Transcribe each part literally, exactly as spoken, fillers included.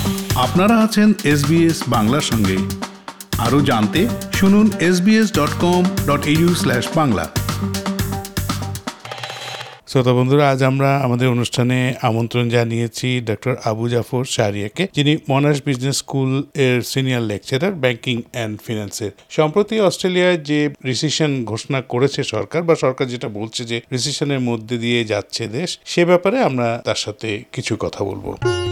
আপনারা আছেন এসবিএস বাংলার সঙ্গে। আরও জানতে শুনুন S B S dot com dot A U slash Bangla. শ্রোতা বন্ধুরা, আজ আমরা আমাদের অনুষ্ঠানে আমন্ত্রণ জানিয়েছি ডক্টর আবু জাফর শাহরিয়ারকে, যিনি মনাশ বিজনেস স্কুল এর সিনিয়র লেকচারার ব্যাংকিং অ্যান্ড ফিনান্সের। সম্প্রতি অস্ট্রেলিয়ায় যে রিসেশন ঘোষণা করেছে সরকার, বা সরকার যেটা বলছে যে রিসেশনের মধ্যে দিয়ে যাচ্ছে দেশ, সে ব্যাপারে আমরা তার সাথে কিছু কথা বলবো।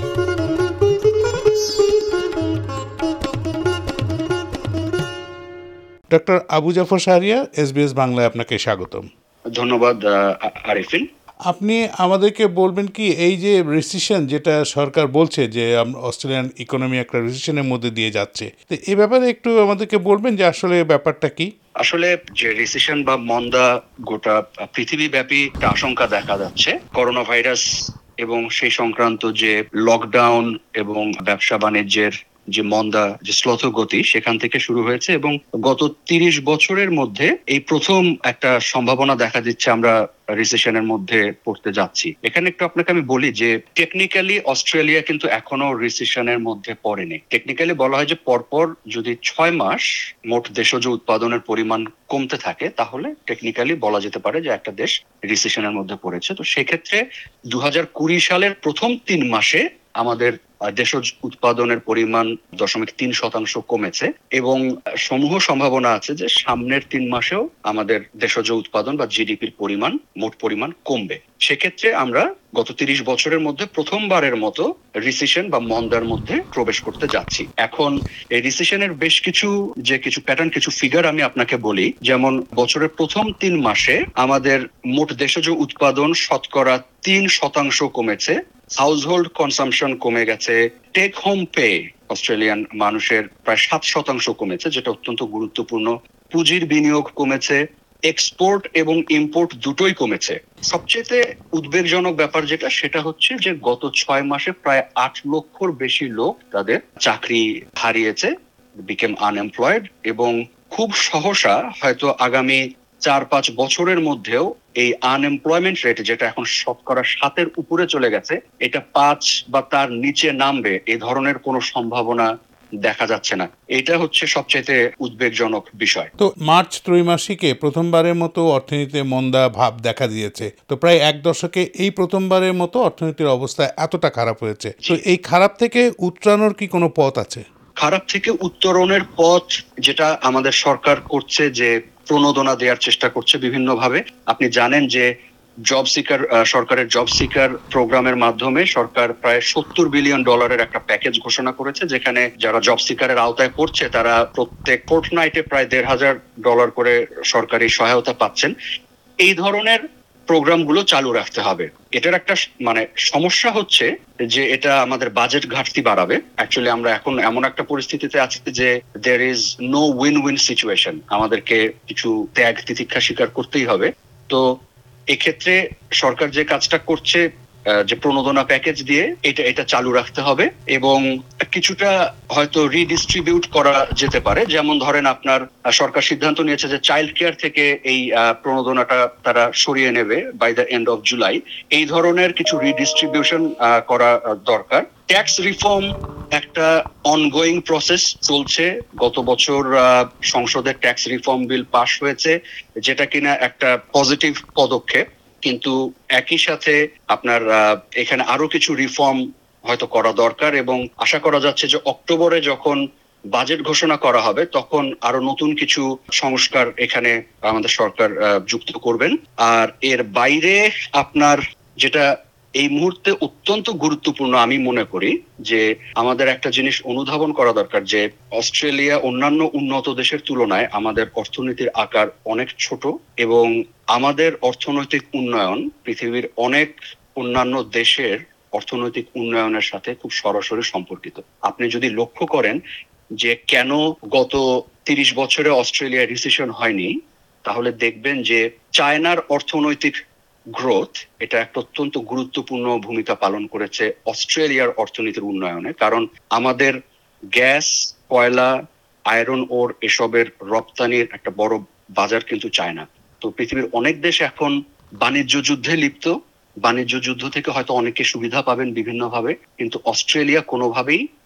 ডক্টর আবু জাফর শাহরিয়ার, এসবিএস বাংলায় আপনাকে স্বাগতম। ধন্যবাদ আরিফিন। আপনি আমাদেরকে বলবেন কি, এই যে রিসেশন যেটা সরকার বলছে যে অস্ট্রেলিয়ান ইকোনমি একটা রিসেশনের মধ্যে দিয়ে যাচ্ছে, তো এই ব্যাপারে একটু আমাদেরকে বলবেন যে আসলে ব্যাপারটা কি? আসলে যে রিসেশন বা মন্দা গোটা পৃথিবীব্যাপী একটা আশঙ্কা দেখা যাচ্ছে করোনা ভাইরাস এবং সেই সংক্রান্ত যে লকডাউন এবং ব্যবসা বাণিজ্যের যে মন্দা, যে শ্লথ গতি সেখান থেকে শুরু হয়েছে এবং গত তিরিশ বছরের মধ্যে এই প্রথম একটা সম্ভাবনা দেখা দিচ্ছে আমরা রিসেশনের মধ্যে পড়তে যাচ্ছি। এখানে একটু আপনাকে আমি বলি যে টেকনিক্যালি অস্ট্রেলিয়া কিন্তু এখনো রিসেশনের মধ্যে পড়েনি। টেকনিক্যালি বলা হয় যে পরপর যদি ছয় মাস মোট দেশজ উৎপাদনের পরিমাণ কমতে থাকে তাহলে টেকনিক্যালি বলা যেতে পারে যে একটা দেশ রিসেশনের মধ্যে পড়েছে। তো সেক্ষেত্রে দু হাজার কুড়ি সালের প্রথম তিন মাসে আমাদের দেশজ উৎপাদনের পরিমাণ দশমিক তিন শতাংশ কমেছে এবং সমূহ সম্ভাবনা আছে যে সামনের তিন মাসেও আমাদের দেশজ উৎপাদন বা জিডিপির পরিমাণ মোট পরিমাণ কমবে। সেক্ষেত্রে আমরা গত তিরিশ বছরের মধ্যে প্রথমবারের মতো রিসেশন বা মন্দার মধ্যে প্রবেশ করতে যাচ্ছি। এখন এই রিসেশনের বেশ কিছু যে কিছু প্যাটার্ন, কিছু ফিগার আমি আপনাকে বলি। যেমন বছরের প্রথম তিন মাসে আমাদের মোট দেশজ উৎপাদন শতকরা তিন শতাংশ কমেছে, হাউসহোল্ড কনসাম্পশন কমে গেছে, টেক হোম পে অস্ট্রেলিয়ান মানুষের প্রায় সাত শতাংশ কমেছে, যেটা অত্যন্ত গুরুত্বপূর্ণ, পুঁজির বিনিয়োগ কমেছে, এক্সপোর্ট এবং ইম্পোর্ট দুটোই কমেছে। সবচেয়ে উদ্বেগজনক ব্যাপার যেটা, সেটা হচ্ছে যে গত ছয় মাসে প্রায় আট লক্ষর বেশি লোক তাদের চাকরি হারিয়েছে, বিকেম আনএমপ্লয়েড, এবং খুব সহসা হয়তো আগামী চার পাঁচ বছরের মধ্যেও এই আনএমপ্লয়মেন্ট রেট, যেটা এখন শতকরা সাতের উপরে চলে গেছে, এটা পাঁচ বা তার নিচে নামবে এই ধরনের কোনো সম্ভাবনা দেখা যাচ্ছে না। এটা হচ্ছে সবচেয়ে উদ্বেগজনক বিষয়। তো মার্চ ত্রৈমাসিকে প্রথমবারের মতো অর্থনীতিতে মন্দা ভাব দেখা দিয়েছে। তো প্রায় এক দশকে এই প্রথমবারের মতো অর্থনীতির অবস্থা এতটা খারাপ হয়েছে। তো এই খারাপ থেকে উত্তরণের কি কোনো পথ আছে? খারাপ থেকে উত্তরণের পথ যেটা আমাদের সরকার করছে, যে প্রণোদনা দেওয়ার চেষ্টা করছে বিভিন্ন ভাবে। আপনি জানেন যে জব সিকার, সরকারের জব সিকার প্রোগ্রামের মাধ্যমে সরকার প্রায় সত্তর বিলিয়ন ডলারের একটা প্যাকেজ ঘোষণা করেছে, যেখানে যারা জব সিকারের আওতায় পড়ছে তারা প্রত্যেক ফোর্টনাইটে প্রায় দেড় হাজার ডলার করে সরকারি সহায়তা পাচ্ছেন। এই ধরনের প্রোগ্রামগুলো চালু রাখতে হবে। এটার একটা মানে সমস্যা হচ্ছে যে এটা আমাদের বাজেট ঘাটতি বাড়াবে। অ্যাকচুয়ালি আমরা এখন এমন একটা পরিস্থিতিতে আছি যে there is no win win situation, আমাদেরকে কিছু ত্যাগ তিতিক্ষা স্বীকার করতেই হবে। তো এক্ষেত্রে সরকার যে কাজটা করছে, যে প্রণোদনা প্যাকেজ দিয়ে, এটা এটা চালু রাখতে হবে এবং কিছুটা হয়তো রিডিস্ট্রিবিউট করা যেতে পারে। যেমন ধরেন আপনার সরকার সিদ্ধান্ত নিয়েছে যে চাইল্ড কেয়ার থেকে এই প্রণোদনাটা তারা সরিয়ে নেবে by the end of July. এই ধরনের কিছু রিডিস্ট্রিবিউশন করা দরকার। ট্যাক্স রিফর্ম একটা অনগোয়িং প্রসেস চলছে। গত বছর সংসদের ট্যাক্স রিফর্ম বিল পাস হয়েছে, যেটা কিনা একটা পজিটিভ পদক্ষেপ, কিন্তু একই সাথে আপনার এখানে আরো কিছু রিফর্ম হয়তো করা দরকার এবং আশা করা যাচ্ছে যে অক্টোবরে যখন বাজেট ঘোষণা করা হবে তখন আরো নতুন কিছু সংস্কার এখানে আমাদের সরকার যুক্ত করবেন। আর এর বাইরে আপনার যেটা এই মুহূর্তে অত্যন্ত গুরুত্বপূর্ণ আমি মনে করি, যে আমাদের একটা জিনিস অনুধাবন করা দরকার, যে অস্ট্রেলিয়া অন্যান্য উন্নত দেশের তুলনায় আমাদের অর্থনীতির আকার অনেক ছোট এবং আমাদের অর্থনৈতিক উন্নয়ন পৃথিবীর অনেক অন্যান্য দেশের অর্থনৈতিক উন্নয়নের সাথে খুব সরাসরি সম্পর্কিত। আপনি যদি লক্ষ্য করেন যে কেন গত তিরিশ বছরে অস্ট্রেলিয়া রিসেশন হয়নি, তাহলে দেখবেন যে চায়নার অর্থনৈতিক গ্রোথ এটা একটা অত্যন্ত গুরুত্বপূর্ণ ভূমিকা পালন করেছে অস্ট্রেলিয়ার অর্থনীতির উন্নয়নে। কারণ আমাদের গ্যাস, কয়লা, আয়রন ওর এসবের রপ্তানির একটা বড় বাজার কিন্তু চায়না। তো পৃথিবীর অনেক দেশ এখন বাণিজ্য যুদ্ধে লিপ্ত। বাণিজ্য যুদ্ধ থেকে হয়তো অনেকে সুবিধা পাবেন বিভিন্ন ভাবে, কিন্তু অস্ট্রেলিয়া কোনোভাবেই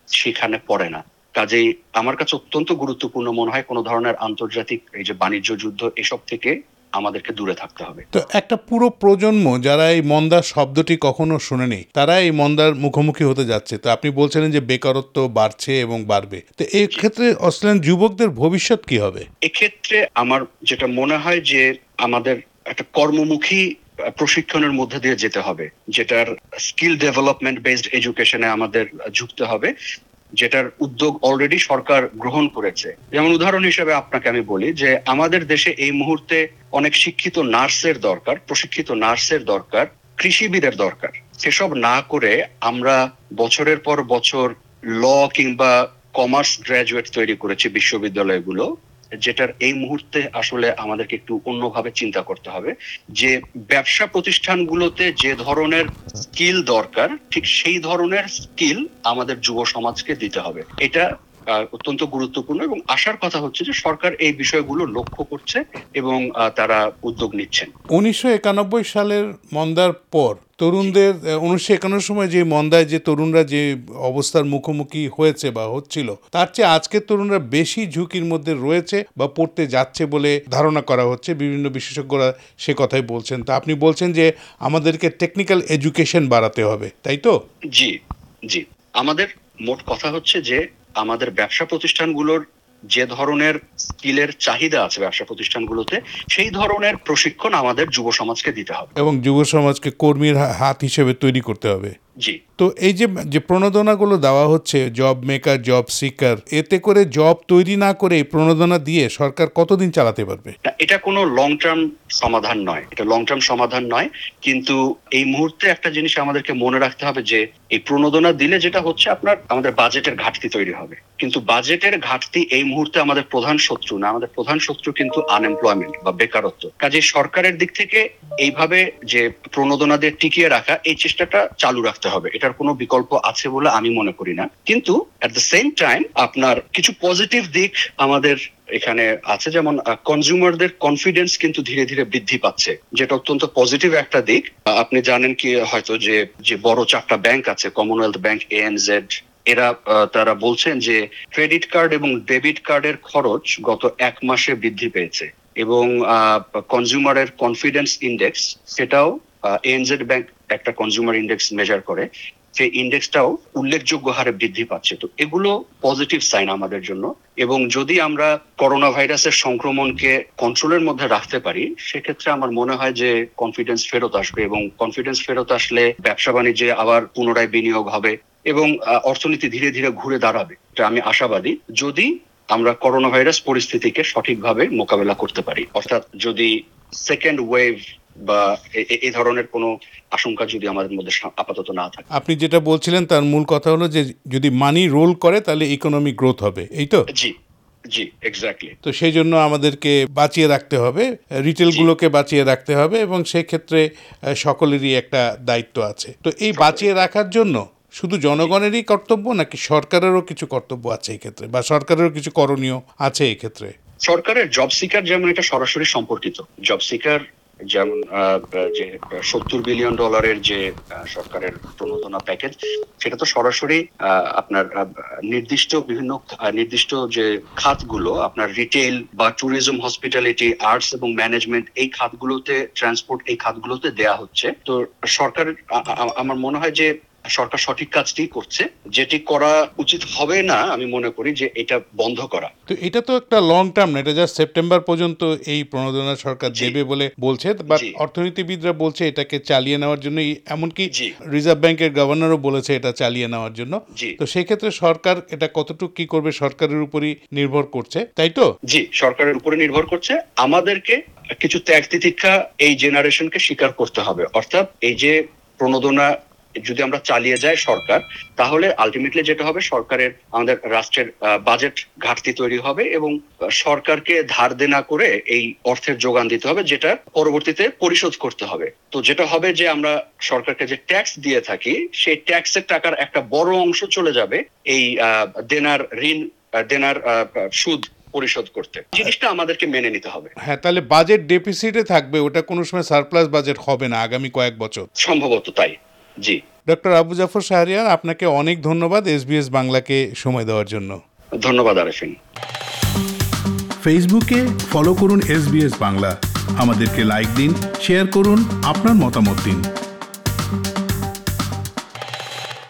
সেখানে পড়ে না। কাজেই আমার কাছে অত্যন্ত গুরুত্বপূর্ণ মনে হয় কোনো ধরনের আন্তর্জাতিক এই যে বাণিজ্য যুদ্ধ এসব থেকে আমাদেরকে দূরে থাকতে হবে। তো একটা পুরো প্রজন্ম যারা এই মন্দার শব্দটি কখনো শোনেনি, তারা এই মন্দার মুখোমুখি হতে যাচ্ছে। তো আপনি বলছিলেন যে বেকারত্ব বাড়ছে এবং বাড়বে, তো এই ক্ষেত্রে অস্ট্রেলিয়ান যুবকদের ভবিষ্যৎ কি হবে? এক্ষেত্রে আমার যেটা মনে হয় যে আমাদের একটা কর্মমুখী আহ, প্রশিক্ষণের মধ্যে দিয়ে যেতে হবে, যেটার স্কিল ডেভেলপমেন্ট বেসড এডুকেশনে আমাদের ঝুঁকতে হবে, যেটার উদ্যোগ অলরেডি সরকার গ্রহণ করেছে। যেমন উদাহরণ হিসেবে আপনাকে আমি বলি যে আমাদের দেশে এই মুহূর্তে অনেক শিক্ষিত নার্সের দরকার, প্রশিক্ষিত নার্সের দরকার, কৃষিবিদের দরকার। সেসব না করে আমরা বছরের পর বছর ল কিংবা কমার্স গ্রাজুয়েট তৈরি করেছি বিশ্ববিদ্যালয়গুলো, যেটার এই মুহূর্তে আসলে আমাদেরকে একটু অন্যভাবে চিন্তা করতে হবে যে ব্যবসা প্রতিষ্ঠানগুলোতে যে ধরনের স্কিল দরকার ঠিক সেই ধরনের স্কিল আমাদের যুব সমাজকে দিতে হবে। এটা আহ, অত্যন্ত গুরুত্বপূর্ণ এবং আশার কথা হচ্ছে যে সরকার এই বিষয়গুলো লক্ষ্য করছে এবং আহ, তারা উদ্যোগ নিচ্ছেন। উনিশশো একানব্বই সালের মন্দার পর তরুণদের উনিশশো একান্ন সময় যে মন্দায় যে তরুণরা যে অবস্থার মুখোমুখি হয়েছে বা হচ্ছিল, তার চেয়ে আজকের তরুণরা বেশি ঝুঁকির মধ্যে রয়েছে বা পড়তে যাচ্ছে বলে ধারণা করা হচ্ছে। বিভিন্ন বিশেষজ্ঞরা সে কথাই বলছেন। তা আপনি বলছেন যে আমাদেরকে টেকনিক্যাল এডুকেশন বাড়াতে হবে, তাই তো? জি জি আমাদের মোট কথা হচ্ছে যে আমাদের ব্যবসা প্রতিষ্ঠানগুলোর যে ধরনের স্কিলের চাহিদা আছে ব্যবসা প্রতিষ্ঠানগুলোতে সেই ধরনের প্রশিক্ষণ আমাদের যুব সমাজকে দিতে হবে এবং যুব সমাজকে কর্মীর হা- হাত হিসেবে তৈরি করতে হবে। জি তো এই যে যে প্রণোদনাগুলো দেওয়া হচ্ছে, জব মেকার, জব সিকার, এতে করে জব তৈরি না করে এই প্রণোদনা দিয়ে সরকার কতদিন চালাতে পারবে? না, এটা কোনো লং টার্ম সমাধান নয়, এটা লং টার্ম সমাধান নয়। কিন্তু এই মুহূর্তে একটা জিনিস আমাদেরকে মনে রাখতে হবে যে এই প্রণোদনা দিলে যেটা হচ্ছে আপনার আমাদের বাজেটের ঘাটতি তৈরি হবে। কিন্তু বাজেটের ঘাটতি এই মুহূর্তে আমাদের প্রধান শত্রু না, আমাদের প্রধান শত্রু কিন্তু আনএমপ্লয়মেন্ট বা বেকারত্ব। কাজে সরকারের দিক থেকে এইভাবে যে প্রণোদনা দিয়ে টিকিয়ে রাখা এই চেষ্টাটা চালু রাখতে হবে, এটার কোনো বিকল্প আছে বলে আমি মনে করি না। কিন্তু এট দ্য সেম টাইম আপনার কিছু পজিটিভ দিক আমাদের এখানে আছে, যেমন কনজিউমারদের কনফিডেন্স কিন্তু ধীরে ধীরে বৃদ্ধি পাচ্ছে, যেটা অত্যন্ত পজিটিভ একটা দিক। আহ, আপনি জানেন কি হয়তো যে যে বড় চারটা ব্যাংক আছে, কমনওয়েলথ ব্যাংক, এএনজেড, এরা আহ, তারা বলছেন যে ক্রেডিট কার্ড এবং ডেবিট কার্ডের খরচ গত এক মাসে বৃদ্ধি পেয়েছে এবং কনজিউমারের কনফিডেন্স ইন্ডেক্স, সেটাও এএনজেড ব্যাংক একটা কনজিউমার ইন্ডেক্স মেজার করে, সেই ইন্ডেক্সটাও উল্লেখযোগ্য হারে বৃদ্ধি পাচ্ছে। তো এগুলো পজিটিভ সাইন আমাদের জন্য। এবং যদি আমরা করোনা ভাইরাসের সংক্রমণকে কন্ট্রোলের মধ্যে রাখতে পারি সেক্ষেত্রে আমার মনে হয় যে কনফিডেন্স ফেরত আসবে এবং কনফিডেন্স ফেরত আসলে ব্যবসা বাণিজ্যে আবার পুনরায় বিনিয়োগ হবে এবং আহ, অর্থনীতি ধীরে ধীরে ঘুরে দাঁড়াবে। এটা আমি আশাবাদী, যদি আমরা করোনা ভাইরাস পরিস্থিতিকে সঠিকভাবে মোকাবেলা করতে পারি। অর্থাৎ যদি সেকেন্ড ওয়েভ বা এ- এ- এই ধরনের কোনো আশঙ্কা যদি আমাদের মধ্যে সা- আপাতত না থাকে। আপনি যেটা বলছিলেন তার মূল কথা হলো যে যদি মানি রোল করে তাহলে ইকোনমিক গ্রোথ হবে, এই তো? জি জি এক্স্যাক্টলি। তো সেই জন্য আমাদেরকে বাঁচিয়ে রাখতে হবে, রিটেলগুলোকে বাঁচিয়ে রাখতে হবে এবং সেই ক্ষেত্রে আহ, সকলেরই একটা দায়িত্ব আছে। তো এই বাঁচিয়ে রাখার জন্য শুধু জনগণেরই কর্তব্য নাকি সরকারেরও কিছু কর্তব্য আছে এই ক্ষেত্রে, বা সরকারেরও কিছু করণীয় আছে এই ক্ষেত্রে? সরকারের জব সিকার যেমন এটা সরাসরি সম্পর্কিত, জব সিকার যেমন আহ, যে সত্তর বিলিয়ন ডলারের যে আহ, সরকারের প্রণোদনা প্যাকেজ, সেটা তো সরাসরি আহ, আপনার আহ, নির্দিষ্ট বিভিন্ন আহ, নির্দিষ্ট যে খাতগুলো আপনার রিটেল বা ট্যুরিজম, হসপিটালিটি, আর্টস এবং ম্যানেজমেন্ট, এই খাতগুলোতে, ট্রান্সপোর্ট, এই খাতগুলোতে দেয়া হচ্ছে। তো সরকার আ- আ- আমার মনে হয় যে সরকার সঠিক কাজটি করছে। যেটি করা উচিত হবে না আমি মনে করি যে এটা বন্ধ করা। তো এটা তো একটা লং টার্ম না, এটা জাস্ট সেপ্টেম্বর পর্যন্ত এই প্রণোদনা সরকার জি। দেবে বলে বলছে, বাট জি। অর্থনীতিবিদরা বলছে এটাকে চালিয়ে নেওয়ার জন্য, এমনকি জি। রিজার্ভ ব্যাংকের গভর্নরও বলেছে এটা চালিয়ে নেওয়ার জন্য। জি। তো সেই ক্ষেত্রে সরকার এটা কতটুকু কি করবে সরকারের উপরই নির্ভর করছে, তাই তো? জি সরকারের উপরে নির্ভর করছে। আমাদেরকে কিছু ত্যাগ তিতিক্ষা এই জেনারেশনকে স্বীকার করতে হবে। অর্থাৎ এই যে প্রণোদনা যদি আমরা চালিয়ে যাই সরকার, তাহলে আলটিমেটলি যেটা হবে সরকারের, আমাদের রাষ্ট্রের বাজেট ঘাটতি তৈরি হবে এবং সরকারকে ধার দেনা করে এই অর্থের যোগান দিতে হবে, যেটা পরবর্তীতে পরিশোধ করতে হবে। তো যেটা হবে যে আমরা সরকারকে যে ট্যাক্স দিয়ে থাকি সেই ট্যাক্সের টাকার একটা বড় অংশ চলে যাবে এই আহ, দেনার ঋণ আহ, দেনার আহ, সুদ পরিশোধ করতে। জিনিসটা আমাদেরকে মেনে নিতে হবে। হ্যাঁ, তাহলে বাজেট ডেফিসিটে থাকবে, ওটা কোনো সময় সারপ্লাস বাজেট হবে না আগামী কয়েক বছর। সম্ভবত তাই। জি ডক্টর আবু জাফর শাহরিয়ার, আপনাকে অনেক ধন্যবাদ এসবিএস বাংলাকে সময় দেওয়ার জন্য। ধন্যবাদ আরেফিন। ফেসবুকে ফলো করুন এসবিএস বাংলা, আমাদেরকে লাইক দিন, শেয়ার করুন, আপনার মতামত দিন।